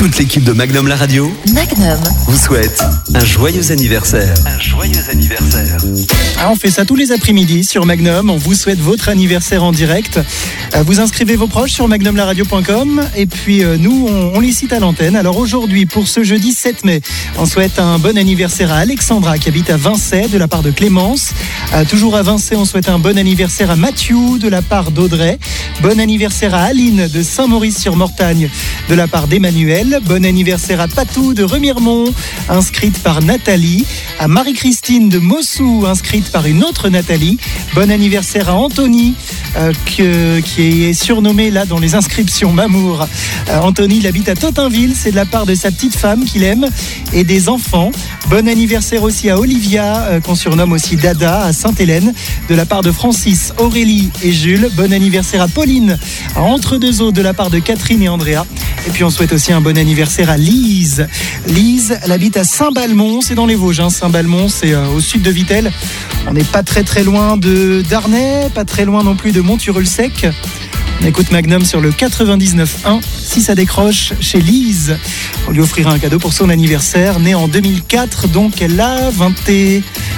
Toute l'équipe de Magnum La Radio Magnum vous souhaite un joyeux anniversaire. Un joyeux anniversaire. On fait ça tous les après-midi sur Magnum. On vous souhaite votre anniversaire en direct. Vous inscrivez vos proches sur magnumlaradio.com et puis nous, on les cite à l'antenne. Alors aujourd'hui, pour ce jeudi 7 mai, on souhaite un bon anniversaire à Alexandra qui habite à Vincey de la part de Clémence. Toujours à Vincey, on souhaite un bon anniversaire à Mathieu de la part d'Audrey. Bon anniversaire à Aline de Saint-Maurice-sur-Mortagne de la part d'Emmanuel. Bon anniversaire à Patou de Remiremont, inscrite par Nathalie. À Marie-Christine de Mossou, inscrite par une autre Nathalie. Bon anniversaire à Anthony, qui est surnommé là dans les inscriptions Mamour. Anthony, il habite à Tottinville, c'est de la part de sa petite femme qu'il aime et des enfants. Bon anniversaire aussi à Olivia, qu'on surnomme aussi Dada, à Sainte-Hélène, de la part de Francis, Aurélie et Jules. Bon anniversaire à Pauline, à Entre-deux-Eaux, de la part de Catherine et Andrea. Et puis on souhaite aussi un bon anniversaire à Lise. Lise, elle habite à Saint-Balmont, c'est dans les Vosges. Saint-Balmont, c'est au sud de Vittel. On n'est pas très loin de Darnay, pas très loin non plus de Monturul-Sec. On écoute Magnum sur le 99.1. Si ça décroche chez Lise, on lui offrira un cadeau pour son anniversaire. Née en 2004, donc elle a 22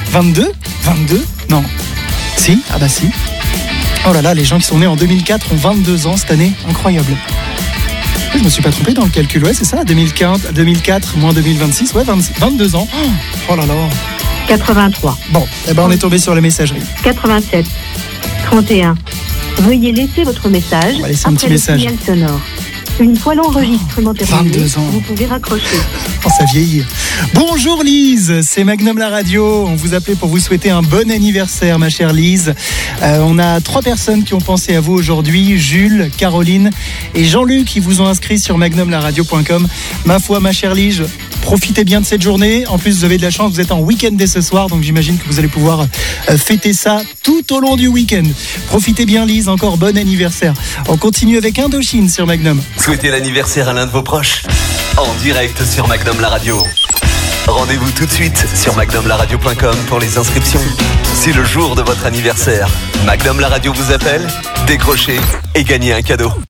Non. Si, ah bah si. Oh là là, les gens qui sont nés en 2004 ont 22 ans cette année. Incroyable. Je me suis pas trompé dans le calcul, ouais, c'est ça, 2004 moins 2026, ouais, 22 ans. Oh là là. 83. Bon, eh ben on est tombé sur la messagerie. 87. 31. Veuillez laisser votre message On va laisser un petit après le message. signal sonore. Une fois l'enregistrement terminé, 22 ans. vous pouvez raccrocher. Oh, ça vieillit. Bonjour Lise, c'est Magnum La Radio. On vous appelait pour vous souhaiter un bon anniversaire, ma chère Lise. On a 3 personnes qui ont pensé à vous aujourd'hui. Jules, Caroline et Jean-Luc qui vous ont inscrit sur magnumlaradio.com. Ma foi, ma chère Lise, profitez bien de cette journée. En plus, vous avez de la chance, vous êtes en week-end dès ce soir. Donc j'imagine que vous allez pouvoir fêter ça tout au long du week-end. Profitez bien Lise, encore bon anniversaire. On continue avec Indochine sur Magnum. Souhaitez l'anniversaire à l'un de vos proches en direct sur Magnum La Radio. Rendez-vous tout de suite sur magnumlaradio.com pour les inscriptions. C'est le jour de votre anniversaire. Magnum La Radio vous appelle, décrochez et gagnez un cadeau.